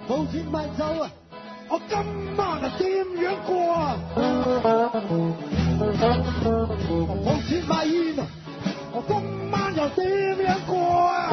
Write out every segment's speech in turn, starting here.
冇錢買酒啊！我今晚啊點樣過啊？冇錢買煙啊！我今晚又點樣過啊？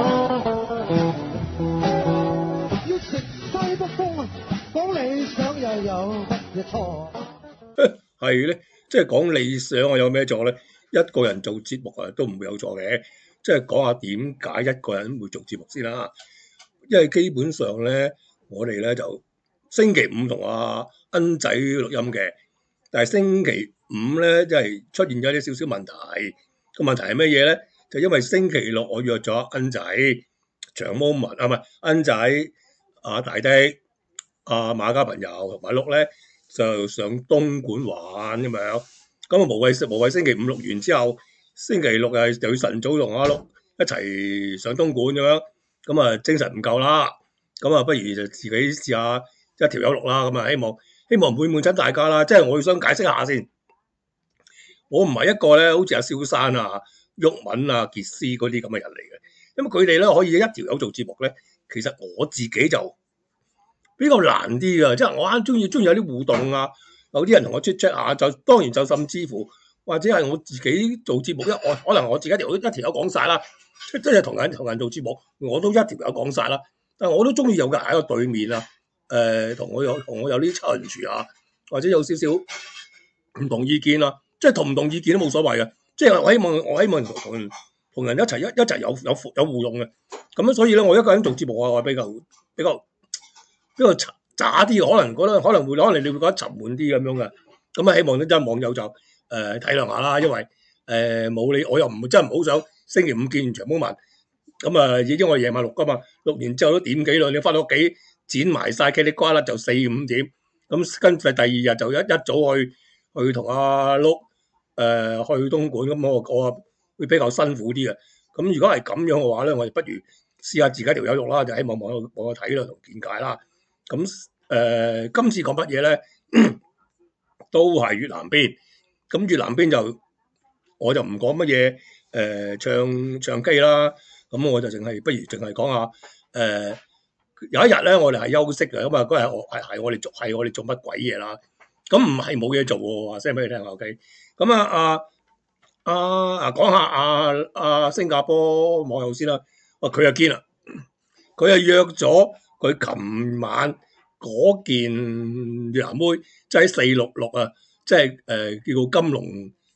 要食西北風啊！講理想又有乜嘢錯？ 係咧，即係講理想啊，有咩錯咧？一個人做節目啊，都唔會有錯嘅。即係講下點解一個人會做節目先啦。因為基本上咧，我哋咧就星期五同阿恩仔錄音嘅，但係星期五咧即係出現咗啲少少問題。個問題係乜嘢咧？就因為星期六我約咗恩仔、長毛文啊，唔係恩仔、阿大的、阿馬家朋友同埋碌咧，就上東莞玩咁樣。咁啊無謂星期五錄完之後，星期六又要晨早同阿碌一齊上東莞咁樣，咁啊精神唔夠啦。咁啊不如就自己試下一條友錄啦。咁啊希望唔會悶親大家啦。即係我要想解釋下先，我唔係一個咧好似阿蕭山啊、毓民啊、傑斯嗰啲咁嘅人嚟嘅。因為佢哋咧可以一條友做節目咧，其實我自己就比較難啲㗎。即係我啱中意有啲互動啊，有啲人同我 chat 下，就當然就甚至乎或者係我自己做節目，可能我自己一條友講晒啦。即係同人做節目，我都一條友講晒啦。但係我都中意有個人喺個對面啊，同我有啲 challenge 啊，或者有少少唔同意見啊，即係同唔同意見都冇所謂嘅。即係我希望同人一齊有互動嘅。咁樣所以咧，我一個人做節目我係比較渣啲，可能你會覺得沉悶啲咁樣嘅。咁啊，希望啲網友就體諒下啦，因為冇你我又真係唔好想星期五見長毛文。咁啊，已經我夜晚錄噶嘛，錄完之後都點幾啦，你翻到屋企剪埋晒茄哩瓜啦，就4-5點。咁跟住第二日就一早去同阿碌去東莞，咁我會比較辛苦啲嘅。咁如果係咁樣嘅話咧，我哋不如試下自己條友錄啦，就希望網友睇啦同見解啦。咁今次講乜嘢咧？都係越南邊。咁越南邊我就唔講乜嘢唱機啦。咁我就不如淨係講下有一日咧，我哋係休息嘅，咁啊嗰日係我哋做乜鬼嘢啦？咁唔係冇嘢做喎，話聲俾你聽 OK。咁講下阿新加坡網友先啦。佢又堅啦，佢又約咗佢琴晚嗰件越南妹，即係466啊，即係叫做金龍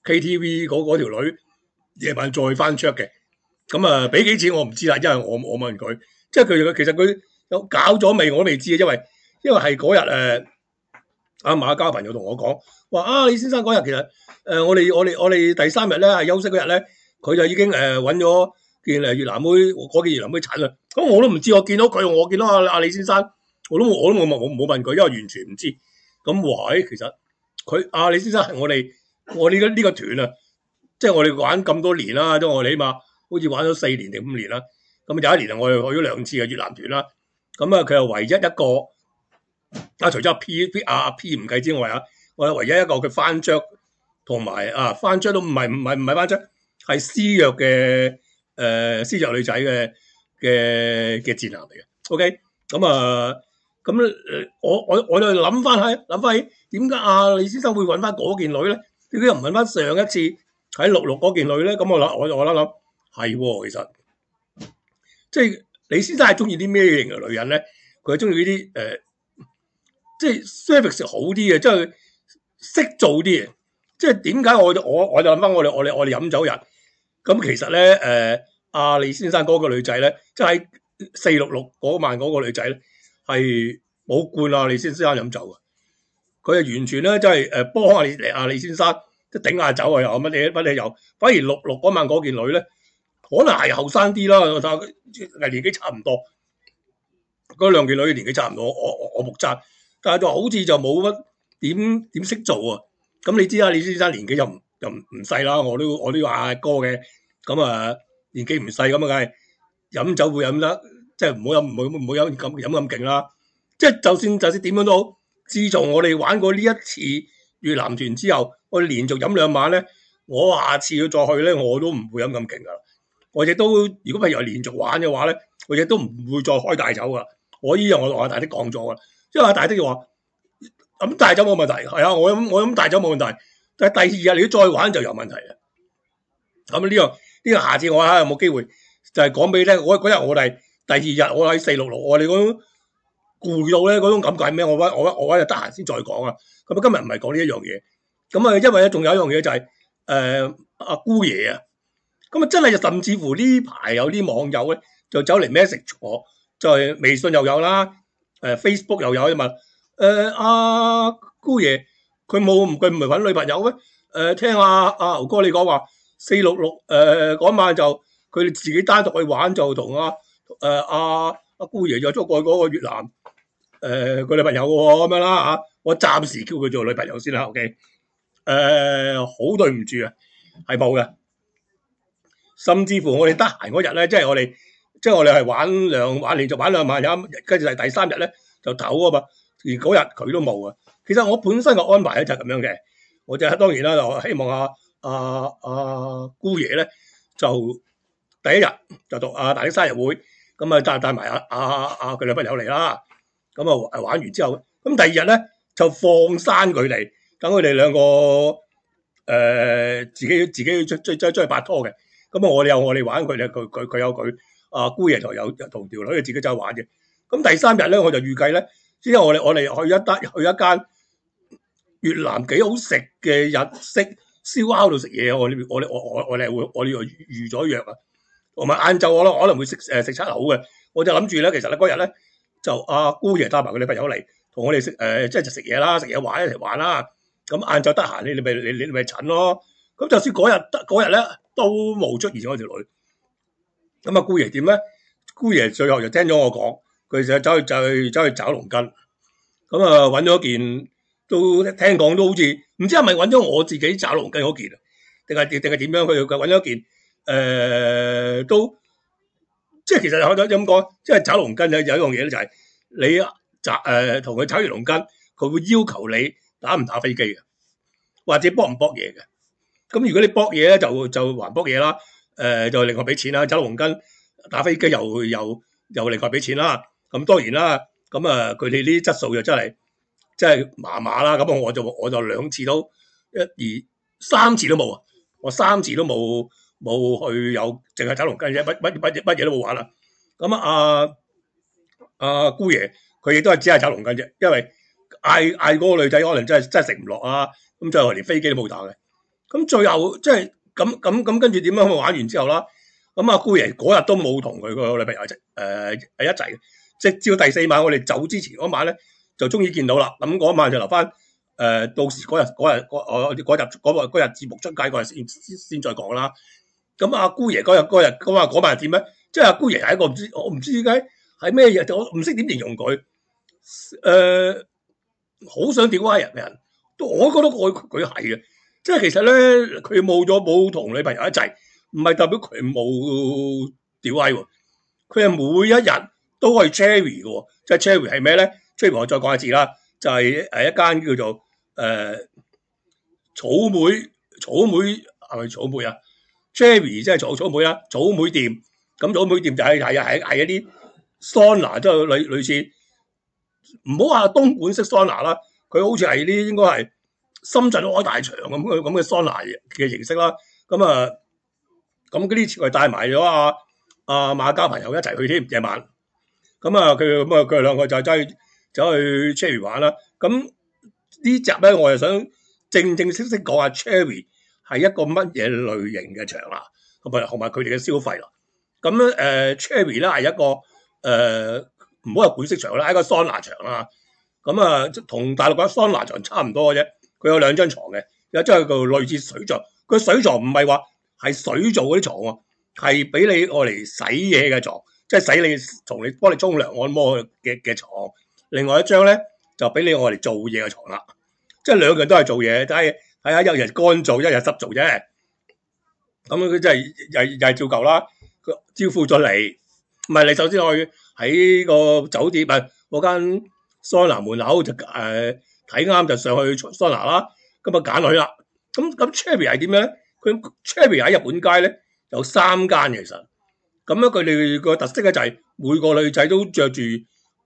KTV 嗰條女，夜晚再翻出嘅。咁啊，俾幾錢我唔知啦，因為我問佢，即係其實佢有搞咗未，我都未知嘅，因為係嗰日阿馬家朋友同我講話李先生嗰日其實我哋第3日咧係休息嗰日咧，佢就已經揾咗件越南妹嗰件越南妹產啦。咁我都唔知，我見到佢，我見到阿李先生，我都冇問佢，因為完全唔知。咁其實佢李先生係我哋呢個團啊，即係我哋玩咁多年啦，即係我哋起碼好似玩咗4年定5年啦。咁有一年我哋去咗2次嘅越南團啦。咁佢係唯一一個除咗阿 P 唔計之外我係唯一一個佢翻桌同埋翻桌都唔係翻桌，係私約嘅私約女仔嘅賤男嚟嘅。OK， 我就諗翻起點解李先生會揾翻嗰件女咧？點解又唔揾翻上一次喺66嗰件女咧？咁我諗係其實即係李先生係中意啲咩型嘅女人咧？佢係中意呢啲即係 service 好啲嘅，即係識做啲嘢。即係點解我就諗翻我哋飲酒人咁，其實咧李先生嗰個女仔咧，即係466嗰晚嗰個女仔咧，係冇灌李先生飲酒嘅。佢係完全咧，即係幫李先生即係頂下酒啊，又乜嘢又。反而66嗰晚嗰件女咧，可能係後生啲啦，但係年紀差唔多。嗰兩件女年紀差唔多，我目測，但係就好似就冇乜點識做啊。咁你知啦，李先生年紀又唔細啦，我都話阿哥嘅。咁年紀唔細，咁梗係飲酒會飲得，即係唔好飲咁勁啦。即係就算點樣都好，自從我哋玩過呢一次越南團之後，我哋連續飲2晚咧，我下次要再去咧，我都唔會飲咁勁噶啦。我亦都如果譬如連續玩嘅話咧，我亦都唔會再開大酒噶。 我依樣我同阿大的講咗啦，因為阿大的就話飲大酒冇問題，係啊，我飲大酒冇問題，但係第二日你再玩就有問題啦。咁呢個下次我睇下有冇機會就係講俾你聽。嗰日我哋第二日我喺466，我哋嗰種攰到咧嗰種感覺係咩？我得閒先再講啊。咁今日唔係講呢一樣嘢。咁啊，因為咧仲有一樣嘢就係阿姑爺啊。咁啊真係甚至乎呢排有啲網友咧就走嚟 message 我，就係微信又有啦，Facebook 又有啊嘛。阿姑爺佢唔係揾女朋友咩？聽阿牛哥你講話466嗰晚就佢哋自己單獨去玩，就同阿姑爺就捉過嗰個越南個女朋友喎咁樣啦嚇。我暫時叫佢做女朋友先啦 ，OK。好對唔住啊，係冇嘅。甚至乎我哋得閒嗰日咧，即係我哋係玩連續玩2晚，跟住係第3日咧就唞啊嘛。而嗰日佢都冇啊。其實我本身嘅安排咧就係咁樣嘅，我就當然啦，就希望阿姑爺咧就第一日就讀阿大的生日會，咁啊帶埋佢女朋友嚟啦。咁啊玩完之後，咁第二日咧就放生佢哋，等佢哋兩個自己出去拍拖嘅。咁啊我哋有我哋玩，佢有佢姑爺有同條女自己走去玩嘅。咁第3日咧我就預計咧，之後我哋去一間越南幾好食嘅日式燒烤度食嘢。我哋預咗約啊，同埋晏晝我可能會食餐好嘅。我就諗住咧，其實咧嗰日咧就阿姑爺帶埋佢女朋友嚟，同我哋食即係就食嘢啦，食嘢玩一齊玩啦。咁晏晝得閒你咪診咯。咁就算嗰日咧都冇出現咗條女。咁阿姑爺點咧？姑爺最後就聽咗我講，佢就走去找龍筋。咁啊揾咗件，都聽講都好似唔知係咪揾咗我自己找龍筋嗰件啊？定係點樣？佢揾咗件都即係其實有咁講，即係找龍筋有一樣嘢咧，就係你同佢找完龍筋，佢會要求你打唔打飛機嘅，或者搏唔搏嘢嘅。咁如果你搏嘢咧，就還搏嘢啦，就另外俾錢啦。找龍筋打飛機又另外俾錢啦。咁當然啦，咁佢哋呢啲質素就真係麻麻啦。咁我就2次都3次都冇啊！我3次都冇去有，淨係找龍筋啫，乜嘢都冇玩啦。咁阿姑爺佢亦都係只係找龍筋啫，因為嗌嗰個女仔可能真係食唔落啊。咁最後連飛機都冇打嘅。咁最後即係咁跟住點樣玩完之後啦？咁阿姑爺嗰日都冇同佢個女朋友一齊嘅，直至到第4晚我哋走之前嗰晚咧，就終於見到啦。咁嗰晚就留翻到時嗰日節目出街嗰日先再講啦。咁阿姑爺嗰晚點咧？即係阿姑爺係一個我唔知點解係咩嘢，我唔識點形容佢。好想屌閪人嘅人，我覺得佢係嘅。即係其實咧，佢冇同女朋友一齊，唔係代表佢冇屌閪喎。佢係每一日都係 Cherry 嘅，即係 Cherry 係咩咧 ？Cherry 我再講一次啦，就係一間叫做草莓係咪草莓啊 ？Cherry 即係草莓啦，草莓店。咁草莓店就係一啲桑拿，即係類似唔好話東莞式桑拿啦，佢好似係啲應該係深圳開大場咁嘅桑拿嘅形式啦。咁呢次佢帶埋咗阿馬交朋友一齊去添夜晚。佢兩個就走去 Cherry 玩啦。咁呢集咧，我就想正式講下 Cherry 係一個乜嘢類型嘅場啦，同埋佢哋嘅消費啦。咁Cherry 咧係一個唔好話館式場啦，係一個桑拿場啦。同大陸嘅桑拿場差唔多嘅啫。佢有2張床嘅，有張係個類似水床。佢水床唔係話係水做嗰啲床喎，係俾你愛嚟洗嘢嘅床，即係你幫你沖涼按摩嘅床。另外一張咧就俾你愛嚟做嘢嘅床啦。即係2樣都係做嘢，但係睇下一日乾燥，一日濕做啫。咁佢真係又係照舊啦。佢招呼咗你，唔係你首先去喺個酒店嗰間桑拿門口就睇啱就上去桑拿啦。咁揀落去啦。咁 Cherry 係點樣咧？佢 Cherry 喺日本街咧有3間其實。咁佢哋個特色咧就係每個女仔都着住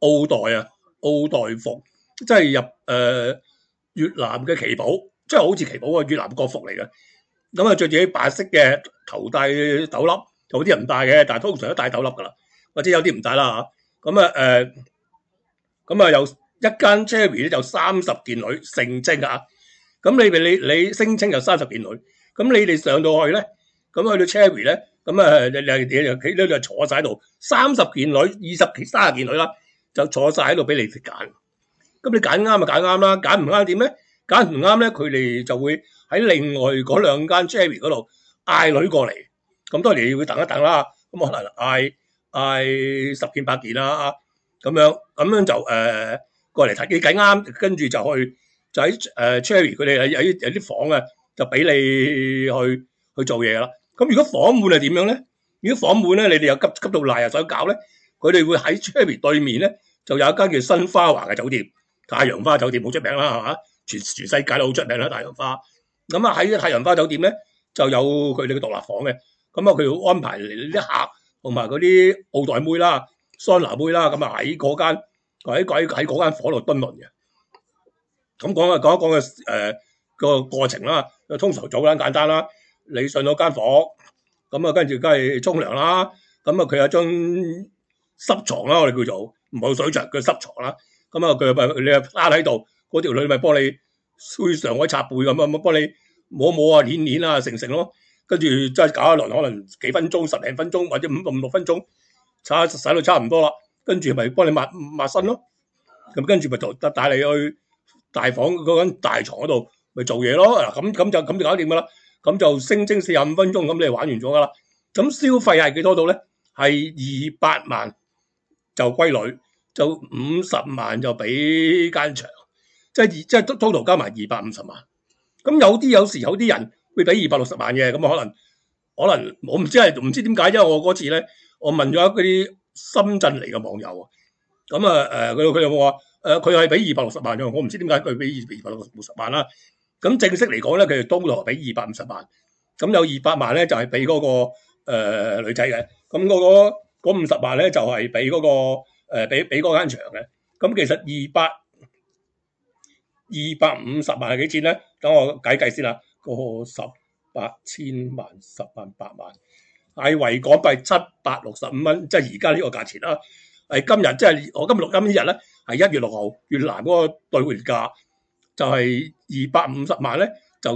奧黛啊，奧黛服，即係入越南嘅旗袍，即係好似旗袍嘅越南國服嚟嘅。咁啊，着住啲白色嘅，頭戴斗笠，有啲人唔戴嘅，但係通常都戴斗笠噶啦，或者有啲唔戴啦嚇。咁啊有一間 Cherry 咧就30件女成精啊！咁你聲稱有30件女，咁你哋上到去咧，咁去到 Cherry 咧，咁你就坐晒喺度，30件女、30件女啦，就坐晒喺度俾你哋揀。咁你揀啱就揀啱啦，揀唔啱點咧？揀唔啱咧，佢哋就會喺另外嗰兩間 Cherry 嗰度嗌女過嚟。咁當然你要等一等啦。咁可能嗌10件8件啦，咁樣就過嚟睇你揀啱，跟住就喺Cherry 佢哋有啲房啊，就俾你去做嘢啦。咁如果房滿係點樣咧？如果房滿咧，你哋又急到賴又想搞咧，佢哋會喺 Cherry 對面咧就有一間叫新花華嘅酒店，太陽花酒店好出名啦，係嘛？全世界都好出名啦，太陽花。咁啊喺太陽花酒店咧就有佢哋嘅獨立房嘅。咁啊佢會安排啲客同埋嗰啲奧黛妹啦、桑拿妹啦，咁啊喺嗰間房度蹲輪嘅。咁講一講嘅個過程啦。通常做得簡單啦，你上到間房，咁啊跟住梗係沖涼啦。咁啊佢有張濕床啦，我哋叫做唔係水床，佢濕床啦。咁啊佢你啊趴喺度，嗰條女咪幫你推上海擦背咁啊，幫你摸摸啊、捏啊、成咯。跟住即係搞一輪，可能幾分鐘、10零分鐘或者5、6分鐘，洗到差唔多啦。跟住咪幫你抹身咯。咁跟住咪就帶你去大房嗰間大床嗰度咪做嘢咯。嗱咁就搞掂噶啦。咁就聲稱45分鐘，咁你玩完咗噶啦。咁消費係幾多度咧？係200萬就歸女，就50萬就俾間場，即係 total 加埋250萬。咁有時有啲人會俾260萬嘅，咁可能我唔知點解，因為我嗰次咧，我問咗嗰啲深圳嚟嘅網友啊，咁佢有冇話佢係俾260萬嘅，我唔知點解佢俾260萬啦。咁正式嚟講咧，佢哋當堂俾250萬，咁有200萬咧就係俾嗰個女仔嘅，咁嗰50萬咧就係俾嗰個俾嗰間場嘅。咁其實250萬係幾錢咧？等我計先啦。個18千萬10萬8萬係為港幣765蚊，即係而家呢個價錢啦。係今日即係我今日錄音呢日咧，係1月6號，越南嗰個兌換價就係250萬咧，就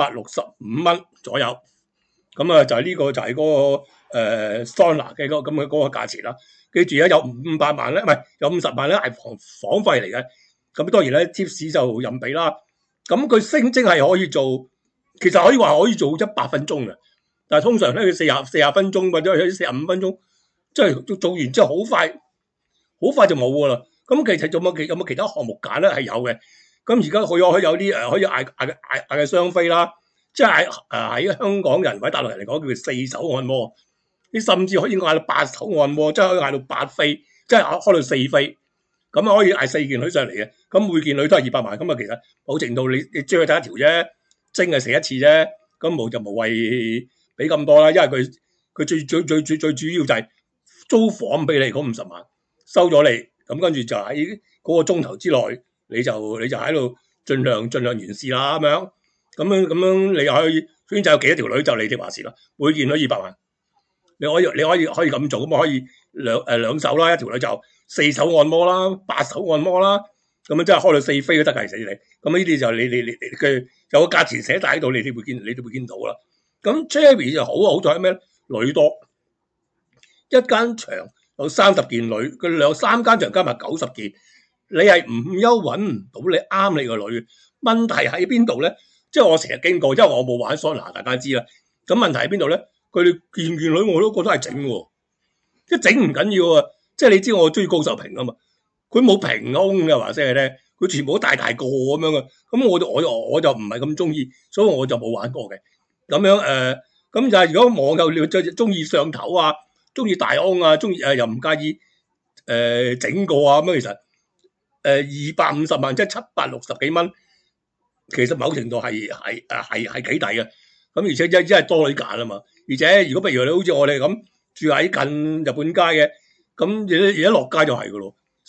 765蚊左右。咁啊就係呢個就係嗰個桑拿嘅嗰個價錢啦。記住有500萬咧，唔係有50萬咧係房費嚟嘅。咁當然咧 tips 就任俾啦。咁佢聲稱係可以做，其實可以話可以做100分鐘嘅，但係通常咧佢40分鐘或者45分鐘，即係做完之後好快就冇噶啦。咁其實有冇其他項目揀咧？係有嘅。咁而家佢有啲可以嗌嘅雙飛啦，即係喺香港人或者大陸人嚟講叫做4手按摩，你甚至可以嗌到8手按摩，即係可以嗌到8飛，即係開到4飛。咁可以嗌4件女上嚟嘅，咁每件女都係200萬，咁啊其實某程度你追佢第一條啫，精係食一次啫，咁無謂俾咁多啦，因為佢最主要就係租房俾你嗰50萬，收咗你，咁跟住就喺嗰個鐘頭之內，你就喺度盡量完事啦，咁樣你又可以選擇有幾多條女就你哋話事啦，每件女200萬，你可以咁做，咁可以兩手啦，一條女就4手按摩啦，8手按摩啦，咁樣真係開到4飛都得㗎，死你！咁呢啲就你佢有個價錢寫喺度，你哋會見到啦。咁 Cherry 就好在咩？女多，一間場有30件女，佢3間場加埋90件，你係唔憂揾唔到你啱你個女。問題喺邊度咧？即係我成日經過，因為我冇玩桑拿，大家知啦。咁問題喺邊度咧？佢哋件女我都覺得係整喎，即係整唔緊要啊！即係你知我中意高秀平啊嘛，佢冇平胸嘅話聲咧，佢全部都大個咁樣嘅，咁我就唔係咁中意，所以我就冇玩過嘅。咁樣咁就係如果網友你中意上頭啊，中意大胸啊，中意又唔介意整過啊咁樣，其實250萬即係760幾蚊，其實某程度係幾抵嘅。咁而且因為多女揀啊嘛，而且如果譬如你好似我哋咁住喺近日本街嘅。咁而家落街就係噶咯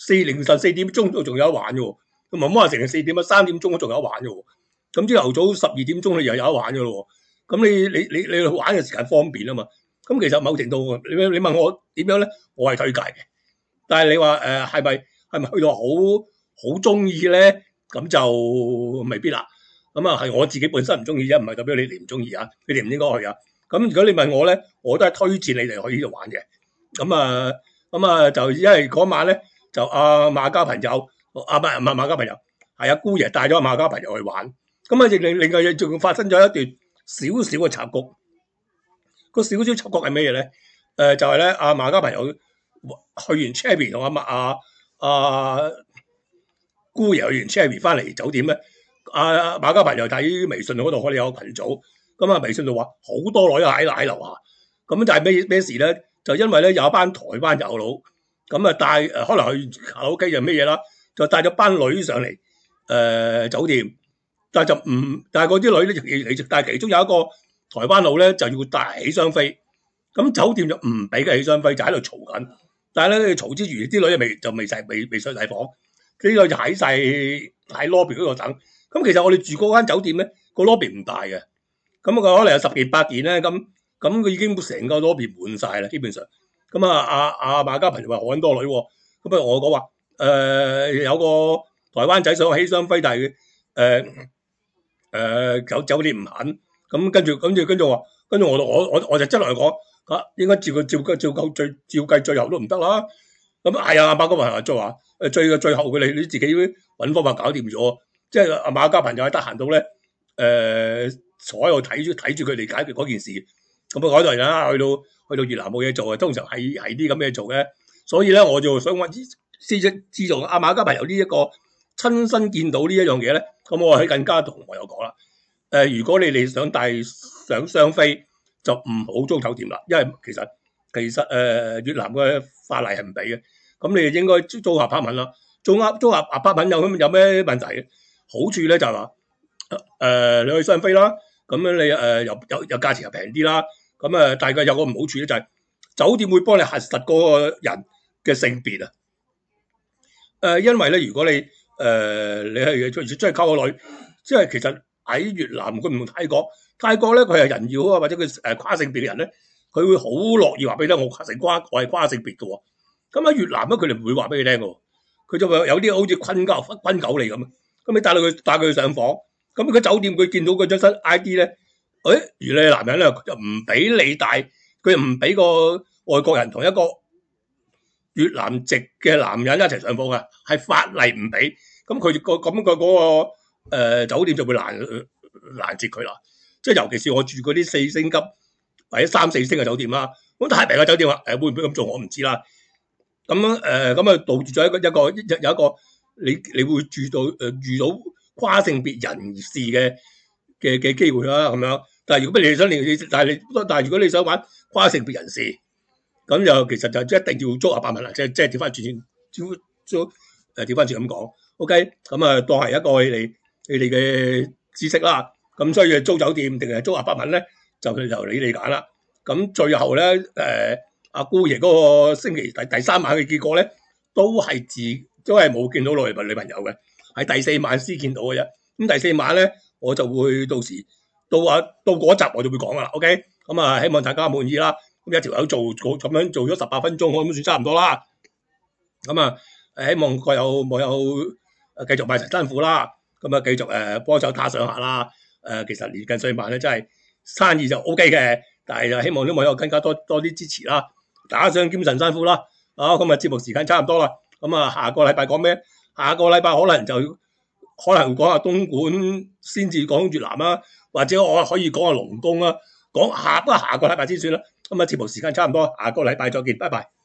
凌晨4點鐘都仲有得玩嘅喎，咁唔好話成日4點啊3點鐘都仲有得玩嘅喎。咁朝頭早12點鐘你又有得玩嘅咯喎。咁你玩嘅時間方便啊嘛。咁其實某程度你問我點樣咧，我係推介嘅。但係你話係咪去到好中意咧？咁就未必啦。咁啊係我自己本身唔中意啫，唔係代表你哋唔中意啊。你哋唔應該去啊。咁如果你問我咧，我都係推薦你哋去呢度玩嘅。咁啊就因為嗰晚咧就馬家朋友唔係馬家朋友，係阿姑爺帶咗馬家朋友去玩。咁啊另外仲發生咗一段少少嘅插曲。個少少插曲係咩嘢咧？就係咧阿馬家朋友去完 Cherry 同阿姑爺去完 Cherry 翻嚟酒店咧，馬家朋友睇微信嗰度，我哋有個群組，咁啊微信度話好多女喺樓下，咁就係咩事咧？就因為咧有一班台灣友佬，咁啊帶可能去卡拉 OK 就咩嘢啦，就帶咗班女上嚟酒店，但係嗰啲女咧，但係其中有一個台灣佬咧就要帶起雙飛，咁酒店就唔俾佢起雙飛，就喺度嘈緊。但係咧嘈之餘，啲女未上晒房，呢個就喺 lobby 嗰度等。咁其實我哋住嗰間酒店咧，個 lobby 唔大嘅，咁佢可能有10件8件咧，咁佢已經成個 lobby 滿晒啦，基本上。咁阿馬家朋友話好撚多女喎，咁不如我講話有個台灣仔想起雙飛，但係酒店唔肯，咁跟住我就真係講應該照計最後都唔得啦。咁係啊，馬家朋友就話最後佢你自己揾方法搞掂咗，即係阿馬家朋友係得閒到咧坐喺度睇住佢哋解決嗰件事。咁啊嗰度啦，去到越南冇嘢做啊，通常係啲咁嘢做嘅。所以咧我就想自從阿馬家朋友呢一個親身見到呢一樣嘢咧，咁我係更加同我有講啦。如果你哋想帶上雙飛，就唔好租酒店啦，因為其實越南嘅法例係唔俾嘅。咁你哋應該租下 apartment 啦。租下 apartment 有咩問題？好處咧就係話你去雙飛啦，咁樣你又價錢又平啲啦。咁大概有個唔好處咧就係酒店會幫你核實嗰個人嘅性別啊。因為咧如果你係出去溝個女，即係其實喺越南佢唔同泰國咧佢係人妖啊，或者佢跨性別嘅人咧，佢會好樂意話俾你聽，我係跨性別嘅喎。咁喺越南咧佢哋唔會話俾你聽嘅，佢就有啲好似昆狗嚟咁。咁你帶佢去上房，咁佢酒店佢見到嗰張新 ID 咧，如你係男人咧，就唔俾你帶，佢又唔俾個外國人同一個越南籍嘅男人一齊上房嘅，係法例唔俾。咁佢嗰個酒店就會攔截佢啦。即係尤其是我住嗰啲4星級或者3、4星嘅酒店啦，咁太平嘅酒店啦，會唔會咁做我唔知啦。咁導致咗有一個你會遇到跨性別人士嘅機會啦，咁樣。但係如果如果你想玩跨性別人士，咁就其實就一定要租apartment啦，即係調翻轉調翻轉咁講。OK，咁當係一個你哋嘅知識啦。咁所以租酒店定係租apartment咧，就你哋揀啦。咁最後咧，阿姑爺嗰個星期第3晚嘅結果咧，都係冇見到女朋友嘅，係第4晚先見到嘅啫。咁第4晚咧，我就會到嗰集我就會講噶啦。OK，咁希望大家滿意啦。咁一條友咁樣做咗18分鐘，我咁算差唔多啦。咁希望各有網友繼續賣陳辛苦啦。咁繼續幫手打上下啦。其實年近歲晚咧，真係生意就 OK 嘅，但係就希望啲網友更加多啲支持啦，打上兼神辛苦啦。今日節目時間差唔多啦，咁下個禮拜講咩？下個禮拜可能講下東莞，先至講越南啦，或者我可以講下龍宮啦，不過下個禮拜先算啦。節目時間差唔多，下個禮拜再見，拜拜。